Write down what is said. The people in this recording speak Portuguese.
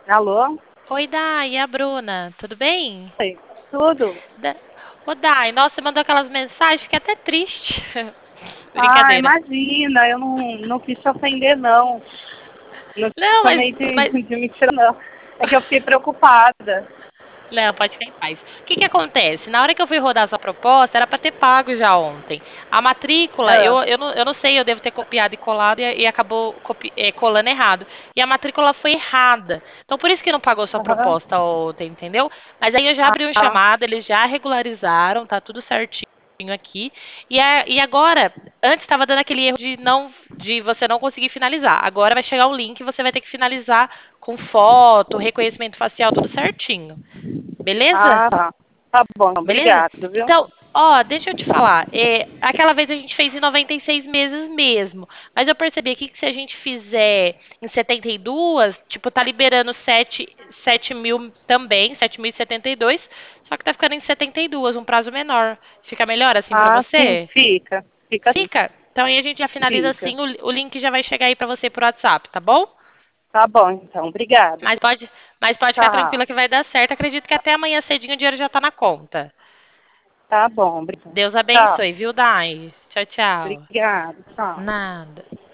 Alô? Oi, Dai, é a Bruna, tudo bem? Oi, tudo? Da... Ô, Dai, nossa, você mandou aquelas mensagens, fiquei até triste. Ah, Brincadeira. imagina, eu não quis te ofender, não. Não Não, mas, chamei mas... de mentira, não. É que eu fiquei preocupada. Não, pode ficar em paz. O que que acontece? Na hora que eu fui rodar essa proposta, era para ter pago já ontem. A matrícula, Ah, eu não sei, eu devo ter copiado e colado e acabou colando errado. E a matrícula foi errada. Então, por isso que não pagou sua aham. proposta ontem, entendeu? Mas aí eu já abri um Ah, chamado, eles já regularizaram, tá tudo certinho aqui. E agora, antes estava dando aquele erro de você não conseguir finalizar. Agora vai chegar o link e você vai ter que finalizar com foto, reconhecimento facial, tudo certinho. Beleza? tá. Tá bom, Beleza? obrigado, viu? Então, ó, deixa eu te falar. Aquela vez a gente fez em 96 meses mesmo. Mas eu percebi aqui que se a gente fizer em 72, tipo, tá liberando 7 mil também, 7.072. Só que tá ficando em 72, um prazo menor. Fica melhor assim pra Ah, sim, você? fica. Fica sim, Fica? Então aí a gente já finaliza fica. assim. O link já vai chegar aí pra você por WhatsApp, tá bom? Tá bom, então, obrigada. Mas pode, mas pode ficar Tchau. tranquila que vai dar certo. Acredito que até amanhã cedinho o dinheiro já tá na conta. Tá bom, obrigada. Deus Tchau. abençoe, viu, Dai? Tchau, tchau. Obrigada, tchau. Nada.